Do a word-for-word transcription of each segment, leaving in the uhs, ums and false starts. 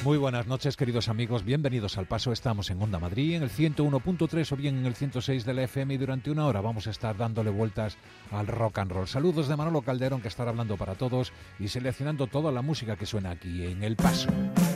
Muy buenas noches, queridos amigos, bienvenidos al Paso. Estamos en Onda Madrid, en el ciento uno punto tres o bien en el ciento seis de la F M, y durante una hora vamos a estar dándole vueltas al rock and roll. Saludos de Manolo Calderón, que estará hablando para todos y seleccionando toda la música que suena aquí en El Paso.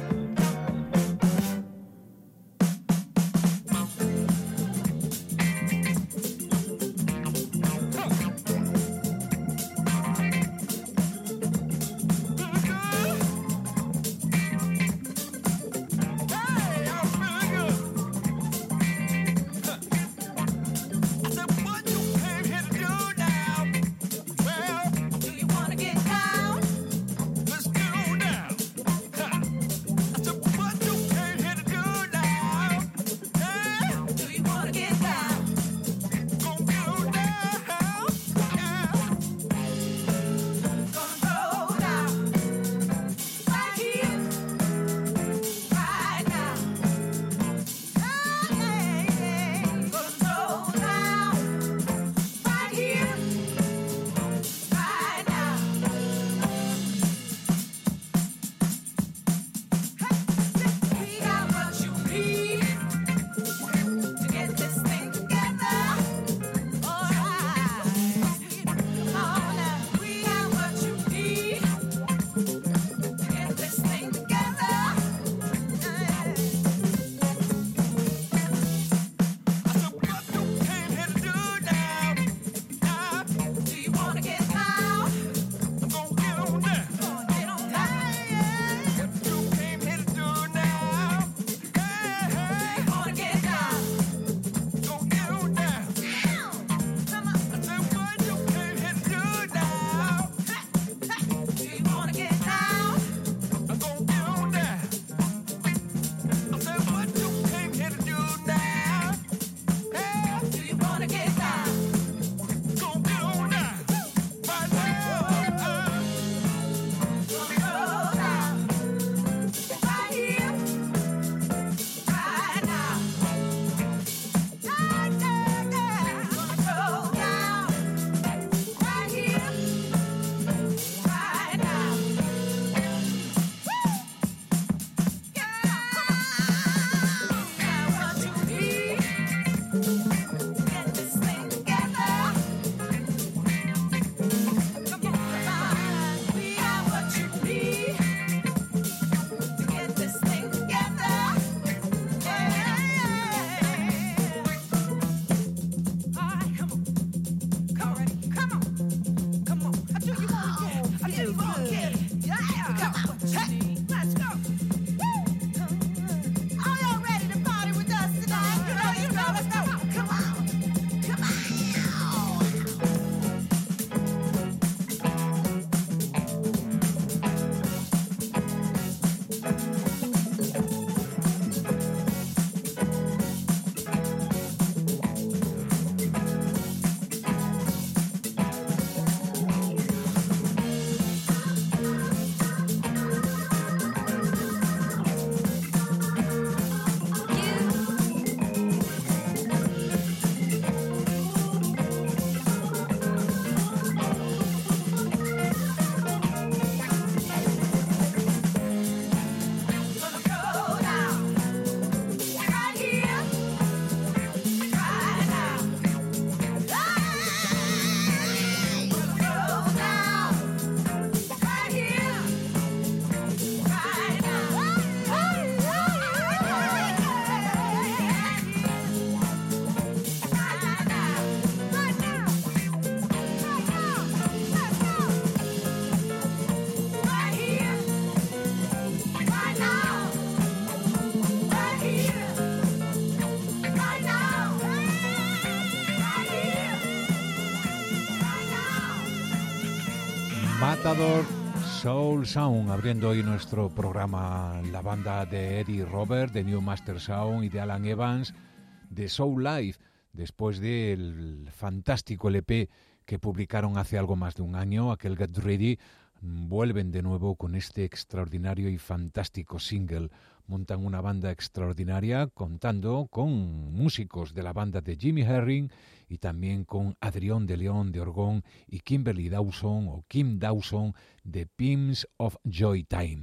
Matador Soul Sound, abriendo hoy nuestro programa, la banda de Eddie Robert, de New Master Sound, y de Alan Evans, de Soul Life, después del fantástico L P que publicaron hace algo más de un año, aquel Get Ready. Vuelven de nuevo con este extraordinario y fantástico single. Montan una banda extraordinaria contando con músicos de la banda de Jimmy Herring y también con Adrián de León de Orgón y Kimberly Dawson o Kim Dawson de Pimps of Joy Time.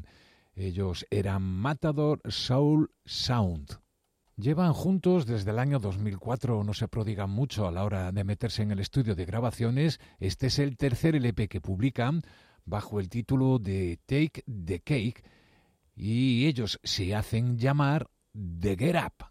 Ellos eran Matador Soul Sound. Llevan juntos desde el año dos mil cuatro, no se prodigan mucho a la hora de meterse en el estudio de grabaciones. Este es el tercer L P que publican bajo el título de Take the Cake y ellos se hacen llamar The Get Up.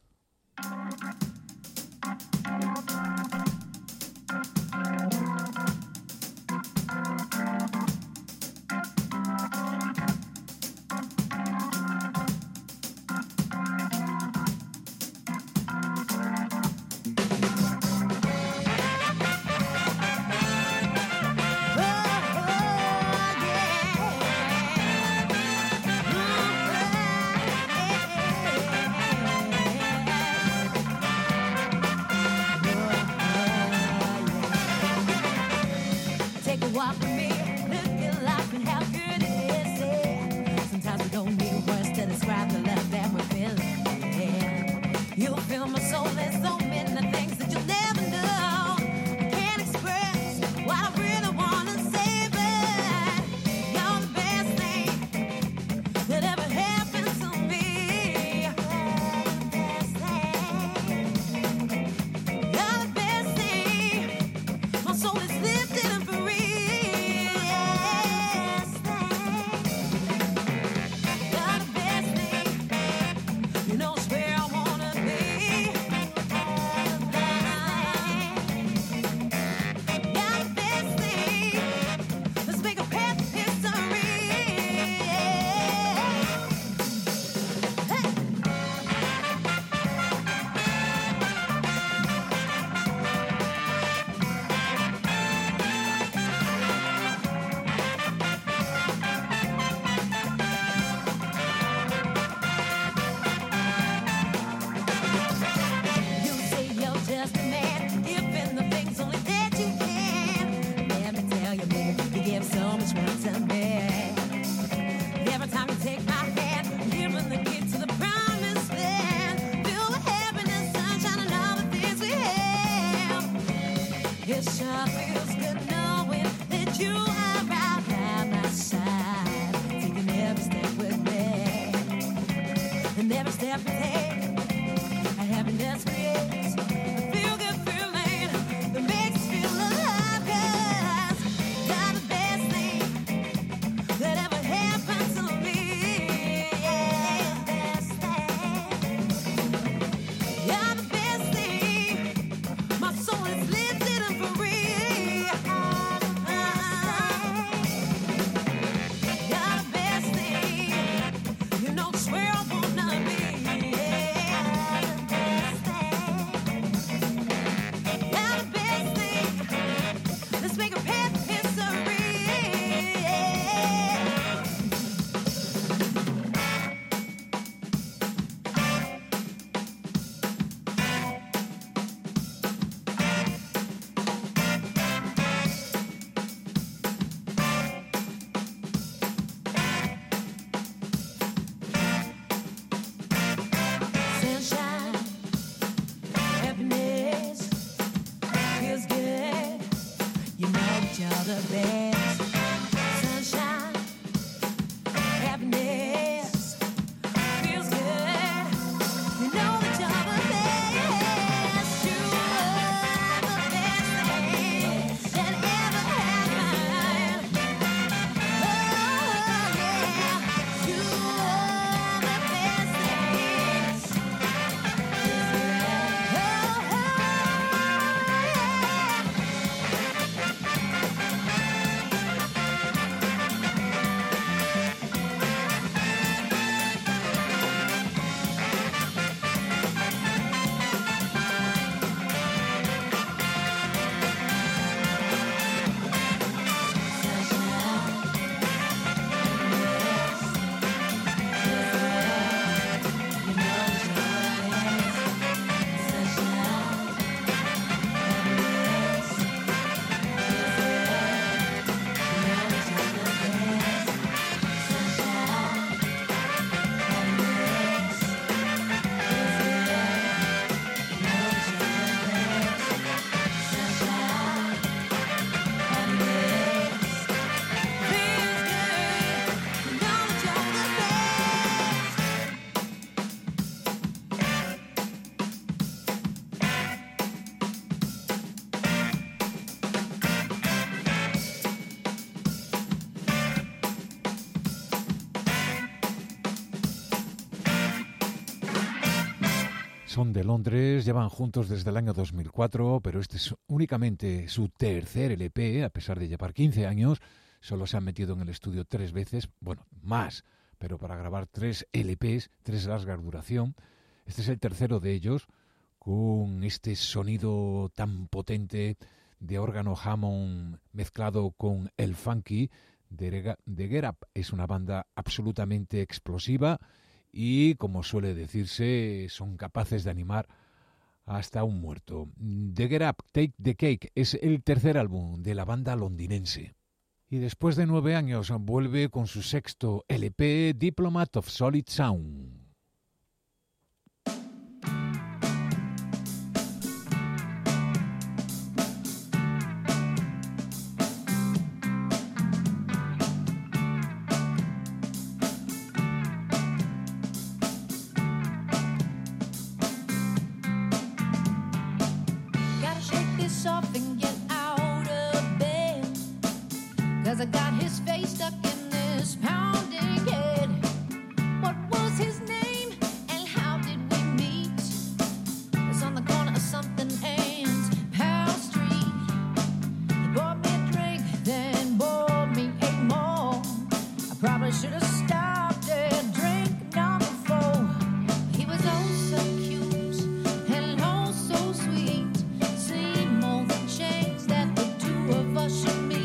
Son de Londres, llevan juntos desde el año dos mil cuatro, pero este es únicamente su tercer L P, a pesar de llevar quince años. Solo se han metido en el estudio tres veces, bueno, más, pero para grabar tres L Ps, tres largas duración. Este es el tercero de ellos, con este sonido tan potente de órgano Hammond mezclado con el funky de, de Get Up. Es una banda absolutamente explosiva y, como suele decirse, son capaces de animar hasta un muerto. The Get Up, Take the Cake es el tercer álbum de la banda londinense. Y después de nueve años vuelve con su sexto L P, Diplomat of Solid Sound. I got his face stuck in this pounding head. What was his name and how did we meet? It's on the corner of something and Powell Street. He bought me a drink, then bought me eight more. I probably should have stopped at drink number four. He was oh so cute and oh so sweet. Seemed more than changed that the two of us should meet.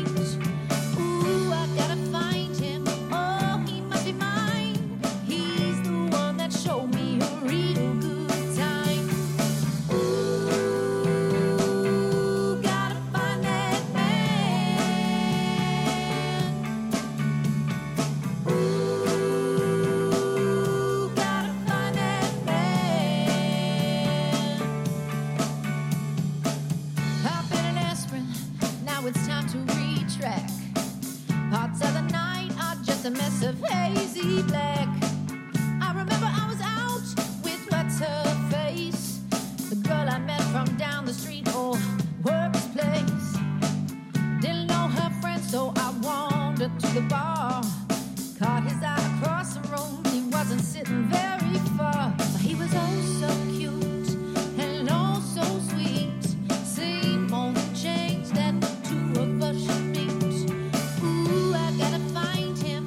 A mess of hazy black. I remember I was out with what's her face, the girl I met from down the street or workplace. Didn't know her friends, so I wandered to the bar. Caught his eye across the room, he wasn't sitting very far. But he was oh so cute and oh so sweet. Seemed more than changed that the two of us should meet. Ooh, I gotta find him.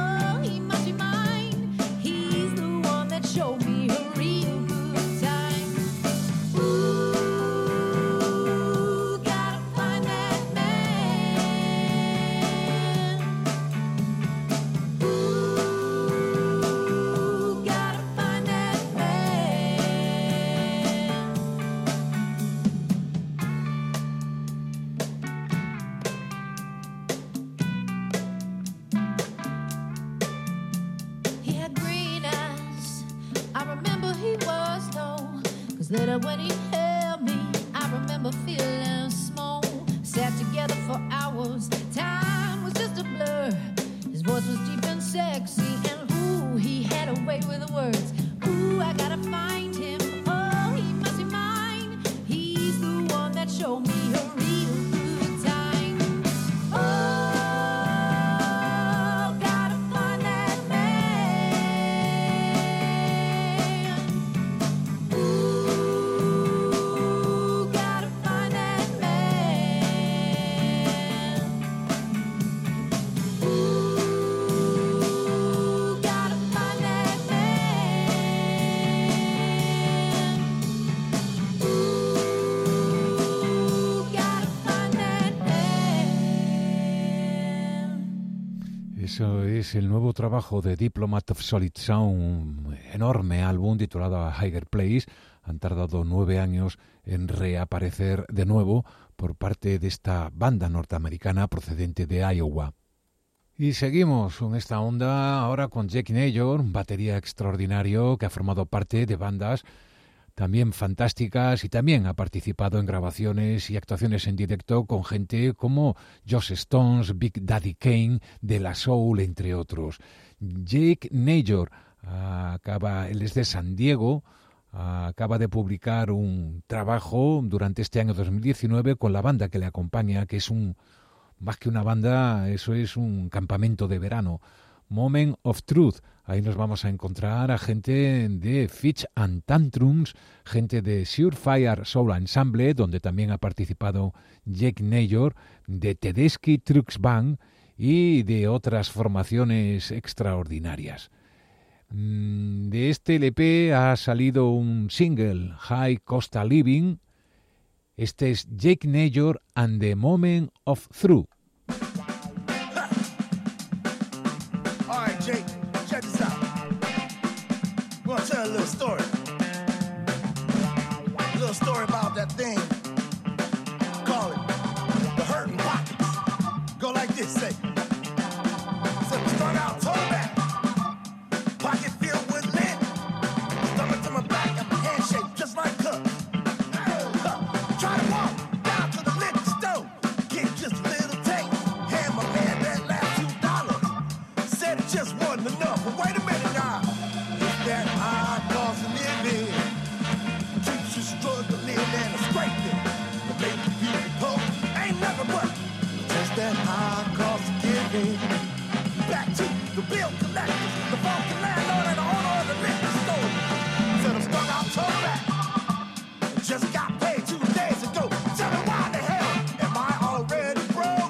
Show me a real good time. Ooh, gotta find that man. Ooh, gotta find that man. He had green eyes. I remember he was low, cause later when he held me, I remember feeling small. Sat together for hours, time was just a blur. His voice was deep and sexy, and ooh, he had a way with the words. Ooh, I gotta find him, oh, he must be mine. He's the one that showed me a real good time. Oh, Eso es el nuevo trabajo de Diplomat of Solid Sound, un enorme álbum titulado A Higher Place. Han tardado nueve años en reaparecer de nuevo por parte de esta banda norteamericana procedente de Iowa. Y seguimos con esta onda ahora con Jake Naylor, un batería extraordinario que ha formado parte de bandas también fantásticas y también ha participado en grabaciones y actuaciones en directo con gente como Joss Stones, Big Daddy Kane, De La Soul, entre otros. Jake Naylor acaba, él es de San Diego, acaba de publicar un trabajo durante este año dos mil diecinueve con la banda que le acompaña, que es un, más que una banda, eso es un campamento de verano. Moment of Truth. Ahí nos vamos a encontrar a gente de Fitch and Tantrums, gente de Surefire Soul Ensemble, donde también ha participado Jake Naylor, de Tedeschi Trucks Band y de otras formaciones extraordinarias. De este L P ha salido un single, High Cost of Living. Este es Jake Naylor and the Moment of Truth. All right, Jake, check this out. I'm gonna tell a little story. A little story about that thing. Call it the hurting pockets. Go like this, say. So we start out toe back, pocket filled with lint, stomach to my back and my handshake just like Cook. Try to walk down to the liquor store, get just a little taste. Hand my man that last two dollars. Said it just wasn't enough, but wait a minute now. It's that high cost of living keeps you struggling and scraping. The baby people poor ain't nothing but just that high cost of giving. Back to the bill collectors, the funky landlord and the owner of the liquor store. Said I'm stuck out toe back. Just got paid two days ago. Tell me why the hell am I already broke?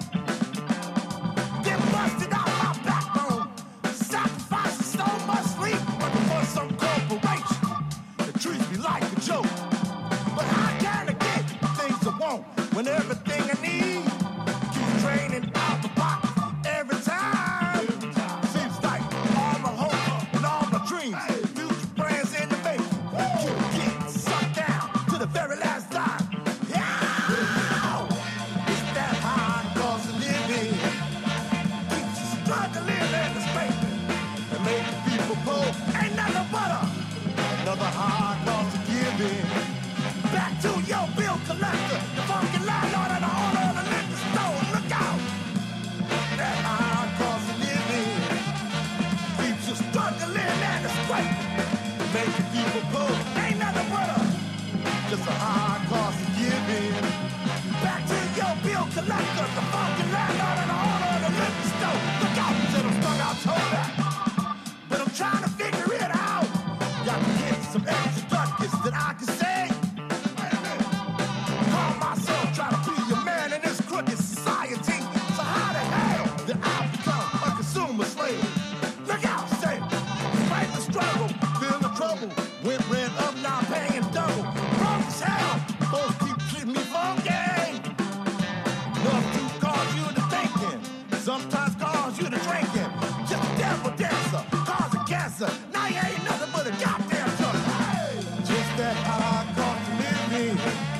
Then busted out my backbone, sacrificing so much sleep for some corporation that treats me like a joke. But how can I get things I want when everything I need keeps draining out the pocket every time? Seems like all my hopes and all my dreams, future plans in the making, keep getting sucked down to the very last dime. Yeah! It's that high cost of living keeps you struggling and scraping and making people poor ain't nothing but a, another high cost of giving. Back to your bill collector, the funky landlord and the owner of the liquor store. Look out! That high cost of living keeps you struggling and scraping, making people poor ain't nothing but a, just a high cost of giving. Back to your bill collector, the funky landlord and the owner of the liquor store. Look out! Said I'm stuck out toe back, but I'm trying to figure it out. Got to get some extra ducats that I can say. Call myself, try to be a man in this crooked society. So how the hell did I become a consumer slave? Look out, say, fight the struggle, feel the trouble. Went rent up, now paying double. Broke as hell, folks keep treating me funky. Enough to cause you to thinking, sometimes cause you to drinking. Just a devil dancer, causing cancer. Now you ain't nothing but a goddamn drug. Hey, just that high cost of living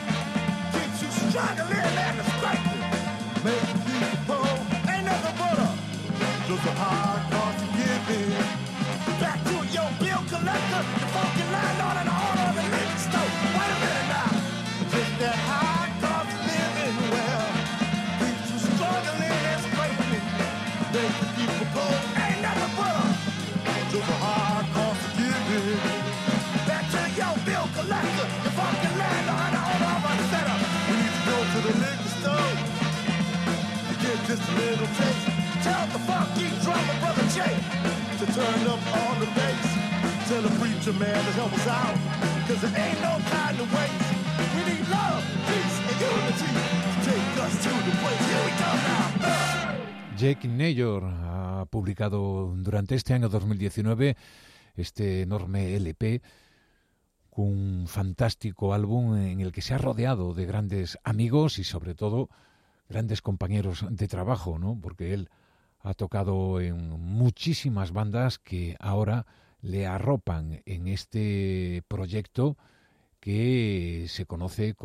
keeps you struggling and scraping, making people poor ain't nothing but a, just a high cost of giving. Back to your bill collector, the funky landlord and the owner of the liquor store. Wait a minute now, just that high cost of living, well, keeps you struggling and scraping, making people poor ain't nothing but a, just a high cost of giving. Back to your bill collector, the funky landlord and the owner of the setup. We need to go to the liquor store to get just a little taste. Tell the funky drummer, brother Jay, to turn up on the bass. Tell the preacher man to help us out, cause there ain't no time to waste. We need love, peace, and unity to take us to the place. Here we go now. Uh. Jake Naylor ha publicado durante este año dos mil diecinueve este enorme L P con un fantástico álbum en el que se ha rodeado de grandes amigos y sobre todo grandes compañeros de trabajo, ¿no? Porque él ha tocado en muchísimas bandas que ahora le arropan en este proyecto que se conoce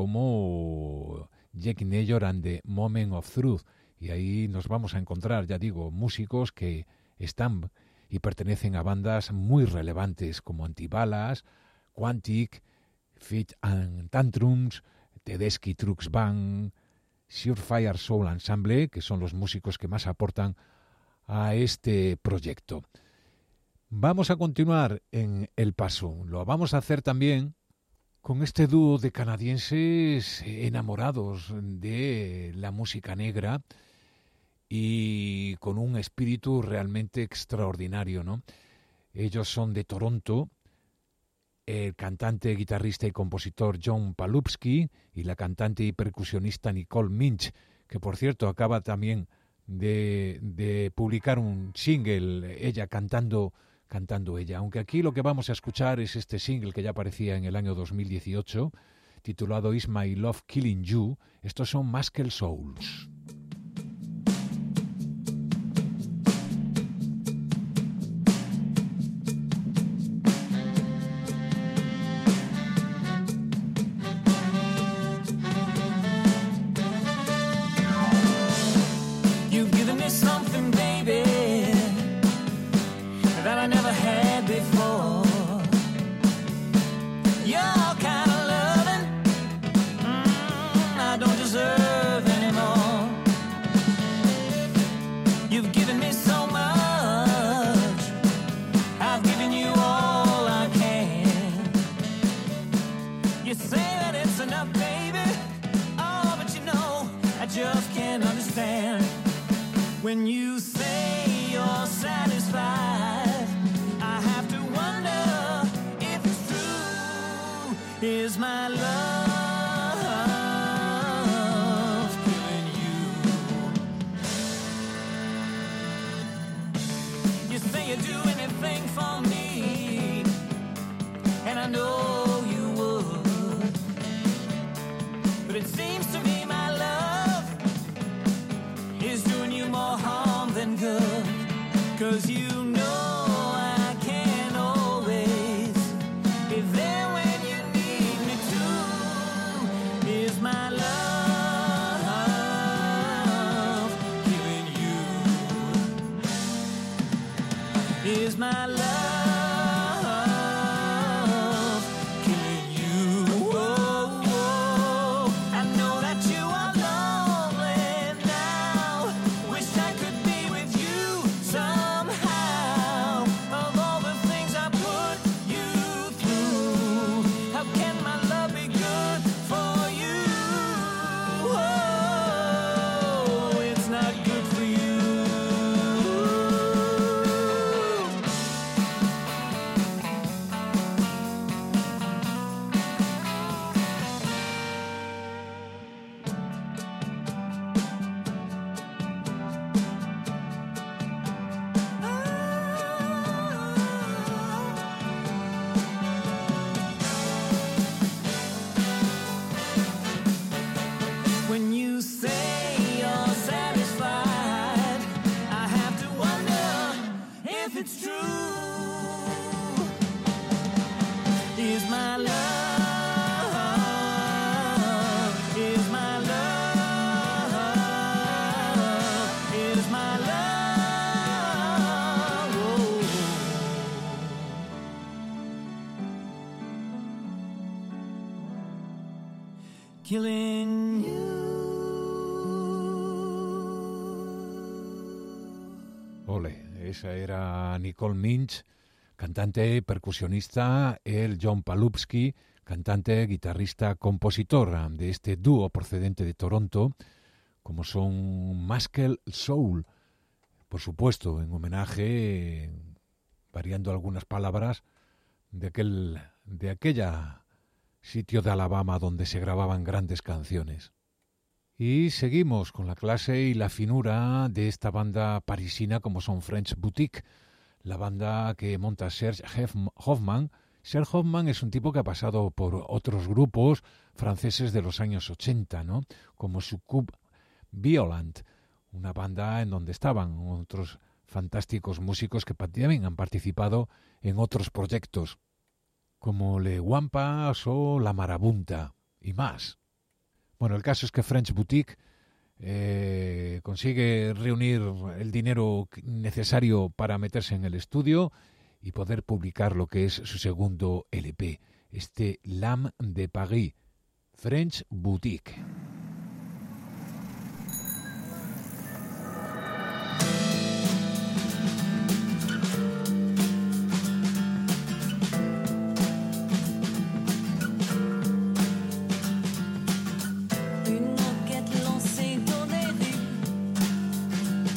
como Jake Naylor and the Moment of Truth. Y ahí nos vamos a encontrar, ya digo, músicos que están y pertenecen a bandas muy relevantes como Antibalas, Quantic, Fitch and Tantrums, Tedeschi Trucks Band, Surefire Soul Ensemble, que son los músicos que más aportan a este proyecto. Vamos a continuar en El Paso. Lo vamos a hacer también con este dúo de canadienses enamorados de la música negra y con un espíritu realmente extraordinario, ¿no? Ellos son de Toronto, el cantante, guitarrista y compositor John Palupski y la cantante y percusionista Nicole Minch, que por cierto acaba también de, de publicar un single, ella cantando, cantando ella. Aunque aquí lo que vamos a escuchar es este single que ya aparecía en el año dos mil dieciocho, titulado Is My Love Killing You. Estos son Muscle Souls. When you say you're satisfied, I have to wonder if it's true. Is my love killing you? You say you'd do anything for me, and I know you would, but it seems to me my love is doing you more harm than good. Cause you know I can't always be there when you need me to. Is my love killing you? Is my love killing you? Oh, oh, I know that you are lonely now. Wish I could be with you somehow. Of all the things I put you through, how can my love be good for you? Oh, it's not good for you. When you say you're satisfied, I have to wonder if it's true. Is my love, is my love, is my love, oh. Killing you. Ole, esa era Nicole Minch, cantante, percusionista, el John Palupski, cantante, guitarrista, compositor de este dúo procedente de Toronto, como son Muscle Soul, por supuesto, en homenaje, variando algunas palabras, de aquel, de aquella sitio de Alabama donde se grababan grandes canciones. Y seguimos con la clase y la finura de esta banda parisina como son French Boutique, la banda que monta Serge Hoffman. Serge Hoffman es un tipo que ha pasado por otros grupos franceses de los años ochenta, ¿no? Como Succube Violent, una banda en donde estaban otros fantásticos músicos que también han participado en otros proyectos, como Le Wampas o La Marabunta y más. Bueno, el caso es que French Boutique eh, consigue reunir el dinero necesario para meterse en el estudio y poder publicar lo que es su segundo L P, este L'Âme de Paris, French Boutique. Une enquête lancée dans les rues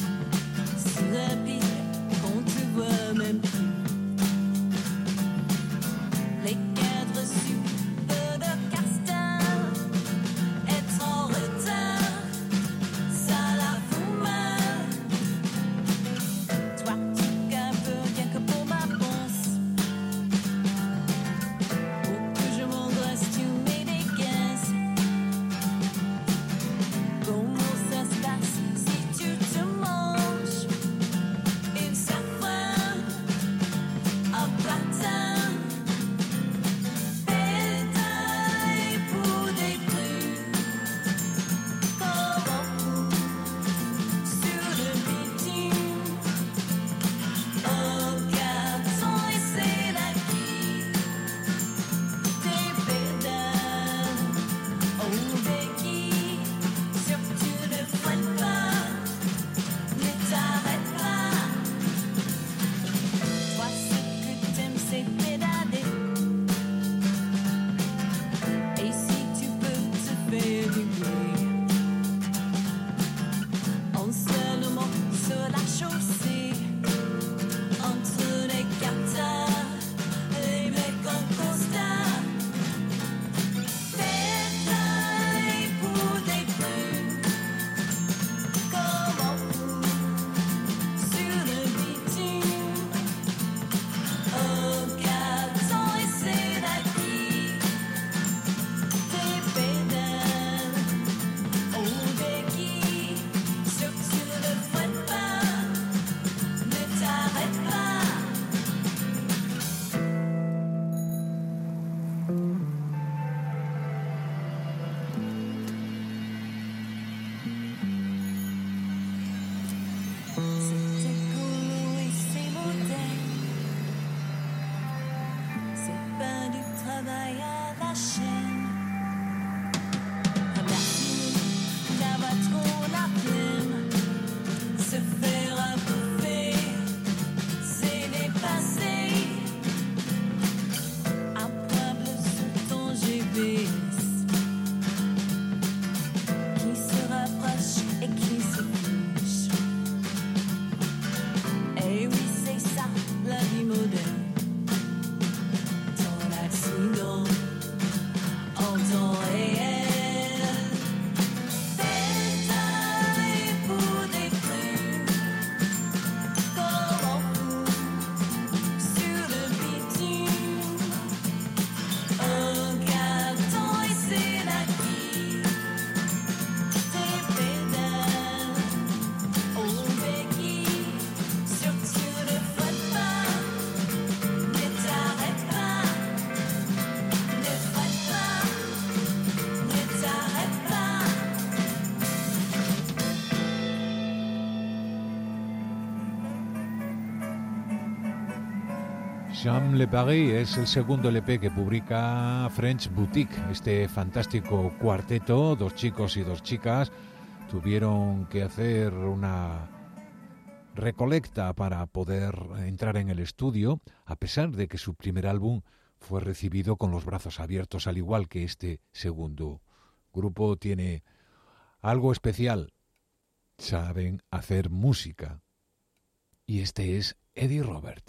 Cham Le Paris es el segundo L P que publica French Boutique. Este fantástico cuarteto, dos chicos y dos chicas, tuvieron que hacer una recolecta para poder entrar en el estudio, a pesar de que su primer álbum fue recibido con los brazos abiertos, al igual que este segundo. Grupo tiene algo especial, saben hacer música. Y este es Eddie Robert.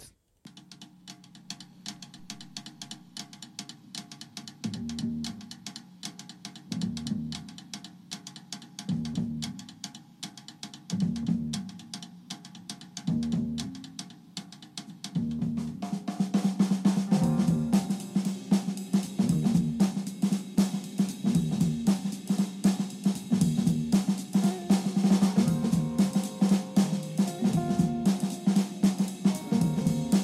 Thank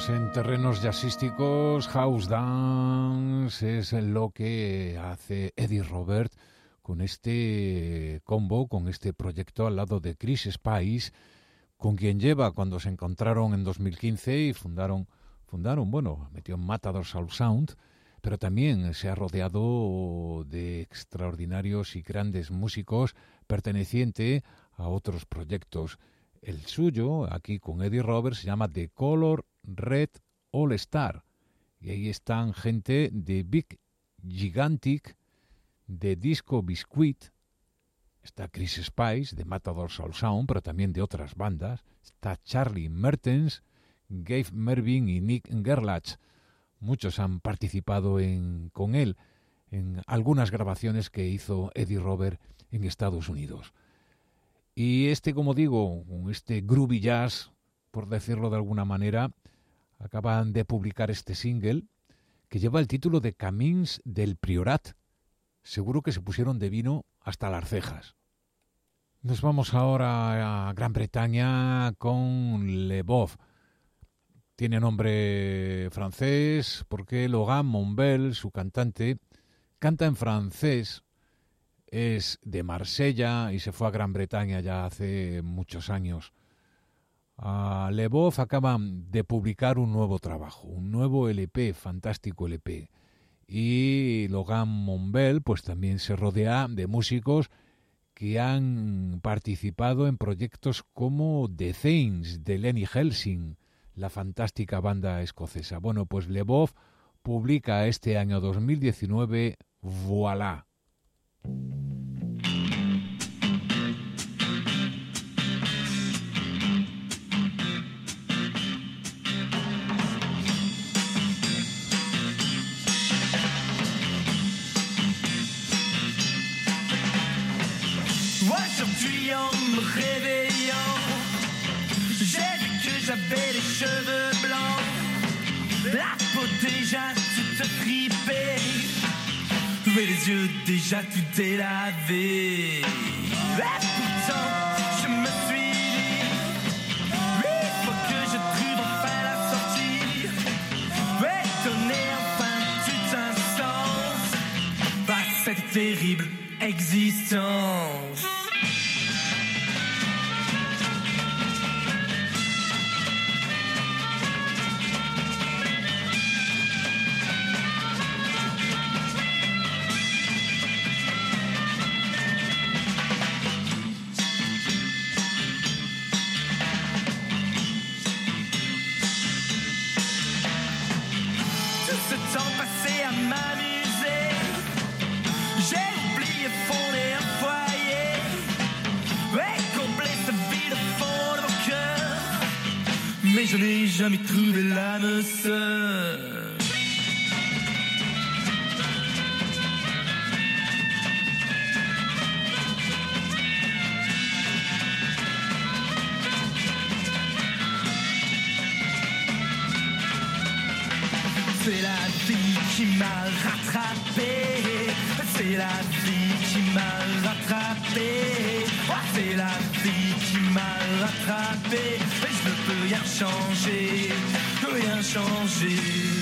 Entramos en terrenos jazzísticos. House dance es lo que hace Eddie Robert con este combo, con este proyecto al lado de Chris Spice, con quien lleva cuando se encontraron en dos mil quince y fundaron, fundaron, bueno, metió en Matador Soul Sound, pero también se ha rodeado de extraordinarios y grandes músicos perteneciente a otros proyectos. El suyo, aquí con Eddie Roberts, se llama The Color Red All Star. Y ahí están gente de Big Gigantic, de Disco Biscuit. Está Chris Spice, de Matador Soul Sound, pero también de otras bandas. Está Charlie Mertens, Gabe Mervyn y Nick Gerlach. Muchos han participado en, con él en algunas grabaciones que hizo Eddie Robert en Estados Unidos. Y este, como digo, este groovy jazz, por decirlo de alguna manera, acaban de publicar este single que lleva el título de Camins del Priorat. Seguro que se pusieron de vino hasta las cejas. Nos vamos ahora a Gran Bretaña con Le Boeuf. Tiene nombre francés porque Logan Monbel, su cantante, canta en francés. Es de Marsella y se fue a Gran Bretaña ya hace muchos años. Uh, Le Boeuf acaban de publicar un nuevo trabajo, un nuevo L P, fantástico L P. Y Logan Monbel pues también se rodea de músicos que han participado en proyectos como The Thames de Lenny Helsing, la fantástica banda escocesa. Bueno, pues Le Boeuf publica este año dos mil diecinueve Voilà. Aujourd'hui en me réveillant, j'ai vu que j'avais les cheveux blancs, la peau déjà toute fripée, et les yeux déjà tout délavés. Et pourtant je me suis dit, il faut que je trouve enfin la sortie, et donner enfin tout un sens à cette terrible existence. Je n'ai jamais trouvé l'âme sœur. C'est la vie qui m'a rattrapé. C'est la vie qui m'a rattrapé. C'est la vie qui m'a rattrapé. Je ne peux rien changer, rien changer.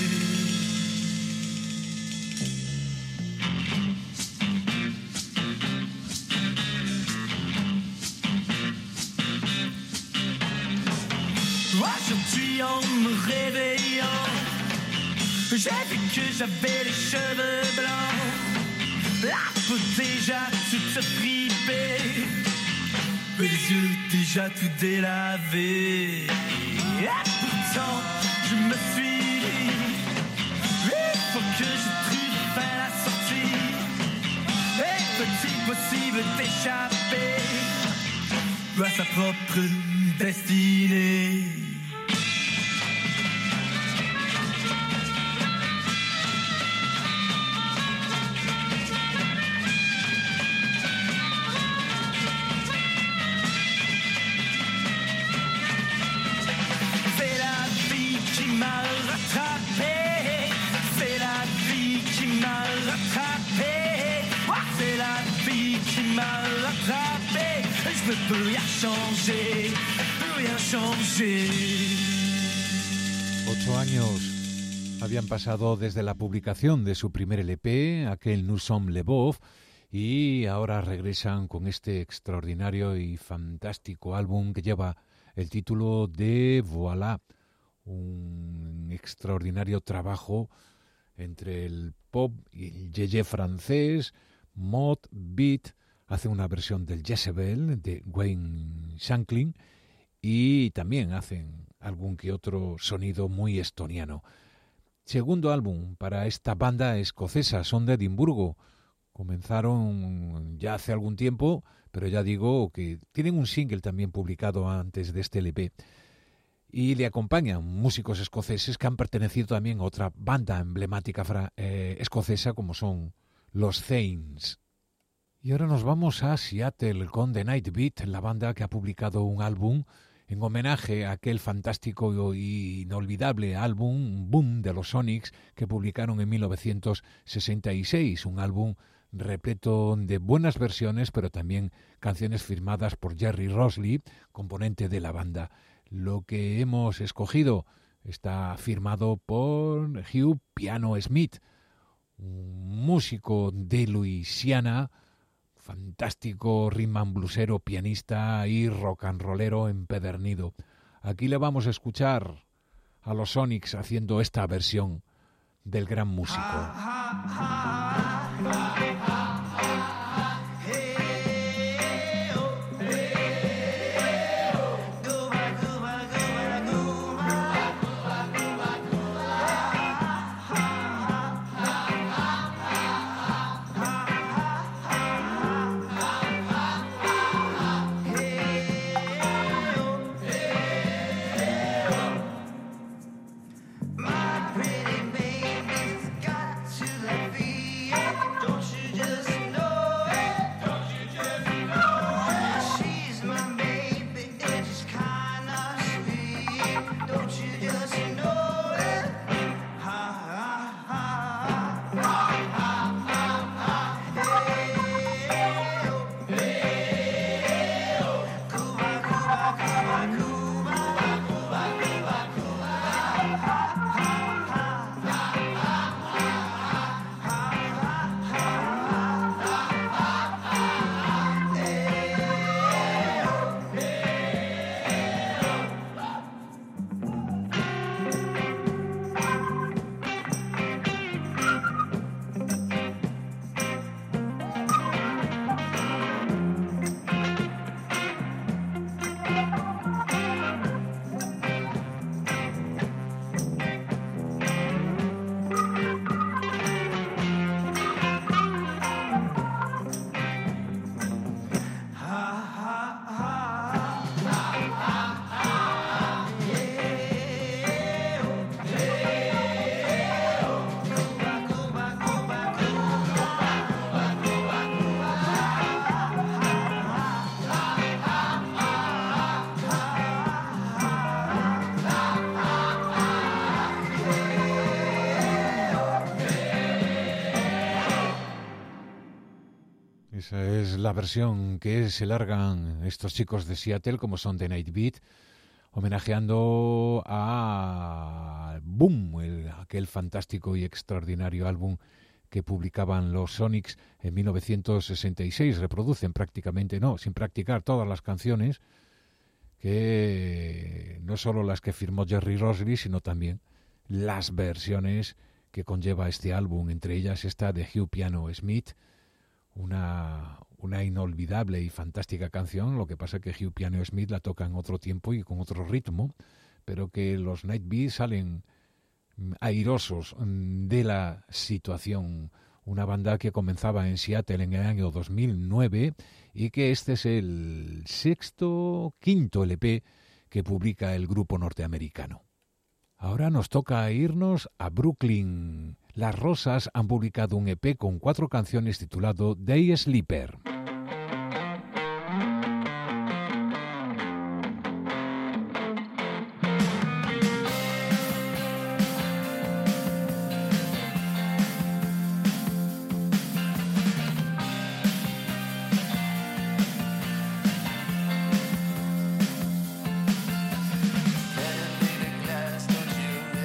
Aujourd'hui en me réveillant, j'ai vu que j'avais les cheveux blancs, la peau déjà toute fripée, et les yeux déjà tout délavés. Et pourtant je me suis dit, il faut que je trouve enfin la sortie, et peut-il possible d'échapper à sa propre destinée. Je ne peux rien changer, rien changer. Ocho años habían pasado desde la publicación de su primer L P, aquel Nous sommes les Beaufs, y ahora regresan con este extraordinario y fantástico álbum que lleva el título de Voilà, un extraordinario trabajo entre el pop y el yeye francés. Mod Beat hace una versión del Jezebel de Wayne Shanklin y también hacen algún que otro sonido muy estoniano. Segundo álbum para esta banda escocesa, son de Edimburgo. Comenzaron ya hace algún tiempo, pero ya digo que tienen un single también publicado antes de este L P. Y le acompañan músicos escoceses que han pertenecido también a otra banda emblemática fra- eh, escocesa como son los Thames. Y ahora nos vamos a Seattle con The Night Beat, la banda que ha publicado un álbum en homenaje a aquel fantástico y inolvidable álbum Boom de los Sonics que publicaron en mil novecientos sesenta y seis, un álbum repleto de buenas versiones, pero también canciones firmadas por Jerry Rosley, componente de la banda. Lo que hemos escogido está firmado por Hugh Piano Smith, un músico de Luisiana, fantástico rhythm and bluesero, pianista y rock and rollero empedernido. Aquí le vamos a escuchar a los Sonics haciendo esta versión del gran músico. Esa es la versión que se largan estos chicos de Seattle, como son The Night Beat, homenajeando a Boom, el, aquel fantástico y extraordinario álbum que publicaban los Sonics en mil novecientos sesenta y seis. Reproducen prácticamente, no, sin practicar, todas las canciones, que no solo las que firmó Jerry Rosley, sino también las versiones que conlleva este álbum, entre ellas esta de Hugh Piano Smith, Una, una inolvidable y fantástica canción. Lo que pasa es que Hugh Piano Smith la toca en otro tiempo y con otro ritmo, pero que los Night Beat salen airosos de la situación. Una banda que comenzaba en Seattle en el año dos mil nueve y que este es el sexto, quinto L P que publica el grupo norteamericano. Ahora nos toca irnos a Brooklyn. Las Rosas han publicado un E P con cuatro canciones titulado Day Sleeper. Better be the glass, don't you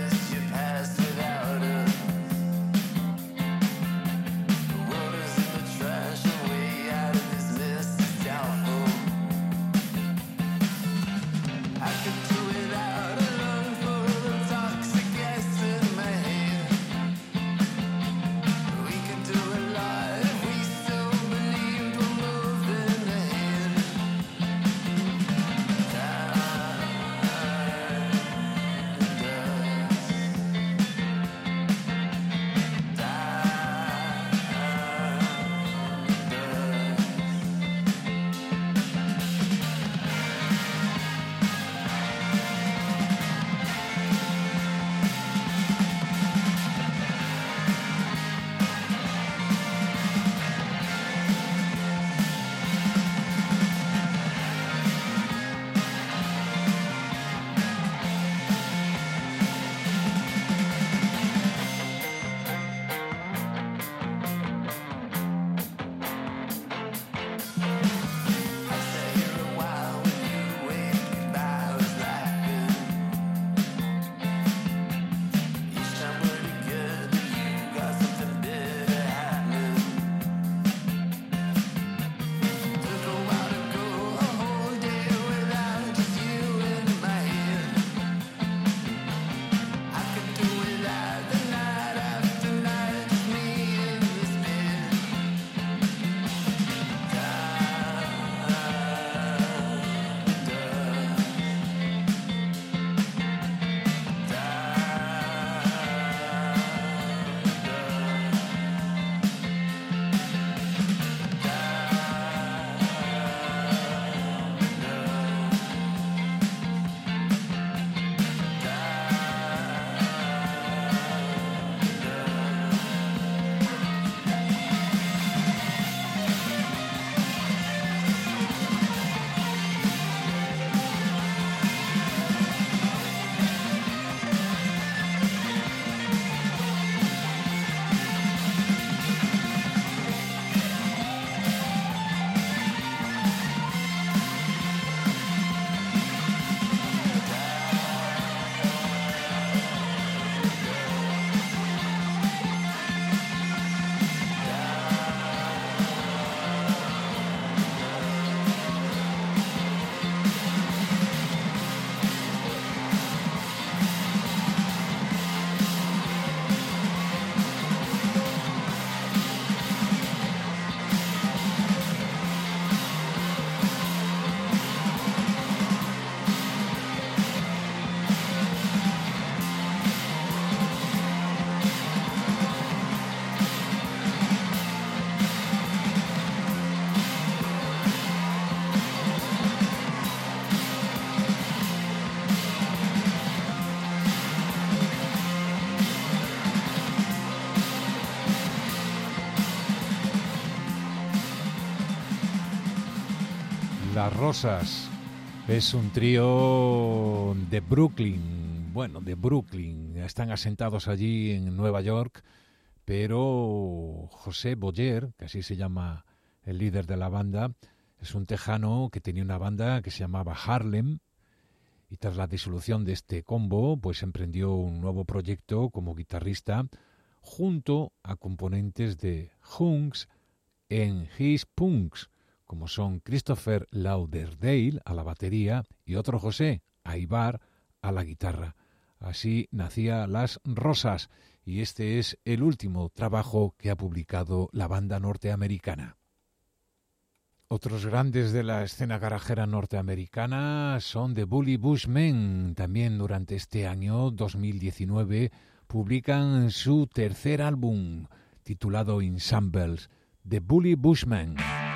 Las Rosas es un trío de Brooklyn, bueno, de Brooklyn, están asentados allí en Nueva York, pero José Boyer, que así se llama el líder de la banda, es un tejano que tenía una banda que se llamaba Harlem, y tras la disolución de este combo, pues emprendió un nuevo proyecto como guitarrista junto a componentes de Hunks en His Punks, como son Christopher Lauderdale a la batería y otro José Aybar a la guitarra. Así nacía Las Rosas, y este es el último trabajo que ha publicado la banda norteamericana. Otros grandes de la escena garajera norteamericana son The Bully Bushmen. También durante este año dos mil diecinueve publican su tercer álbum, titulado Ensembles, The Bully Bushmen.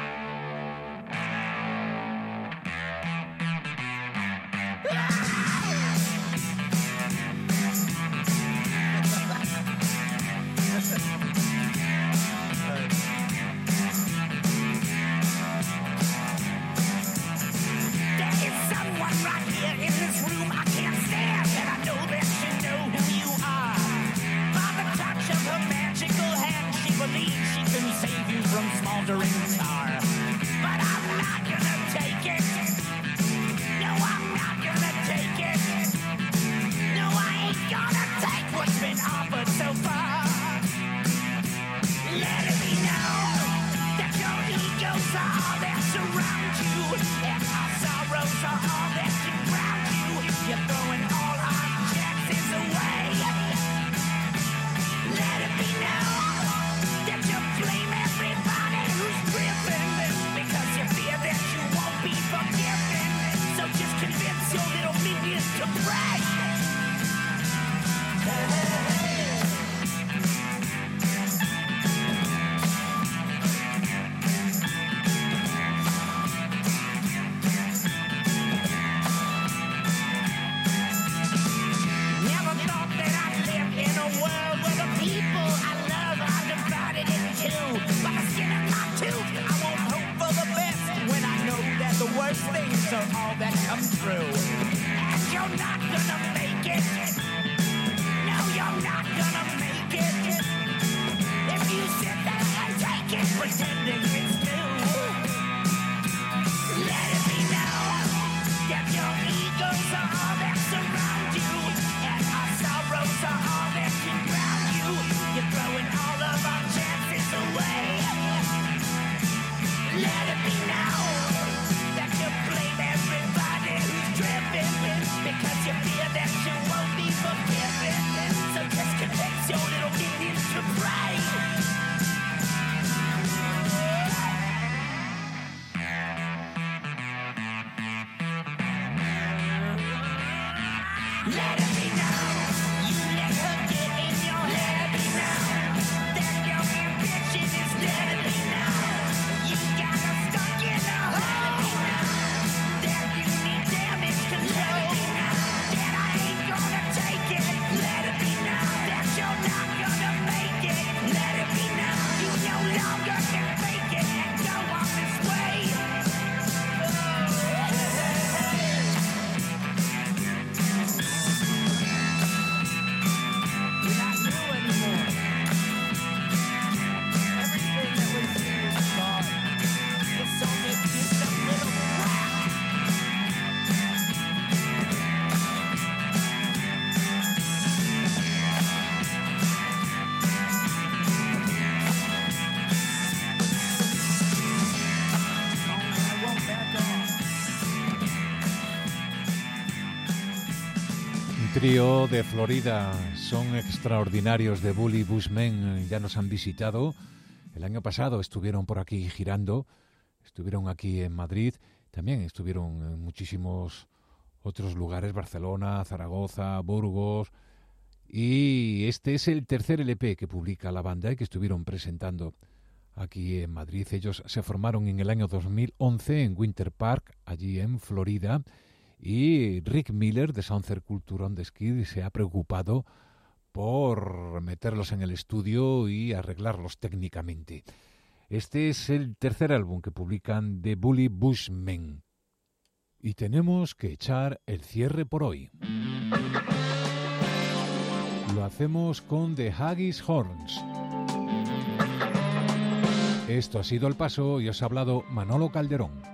Trío de Florida, son extraordinarios. The Bully Bushmen, ya nos han visitado. El año pasado estuvieron por aquí girando, estuvieron aquí en Madrid, también estuvieron en muchísimos otros lugares, Barcelona, Zaragoza, Burgos, y este es el tercer L P que publica la banda y que estuvieron presentando aquí en Madrid. Ellos se formaron en el año dos mil once en Winter Park, allí en Florida, y Rick Miller de Sound Culture on the Skid se ha preocupado por meterlos en el estudio y arreglarlos técnicamente. Este es el tercer álbum que publican The Bully Bushmen. y tenemos que echar el cierre por hoy. Lo hacemos con The Haggis Horns. Esto ha sido El Paso y os ha hablado Manolo Calderón.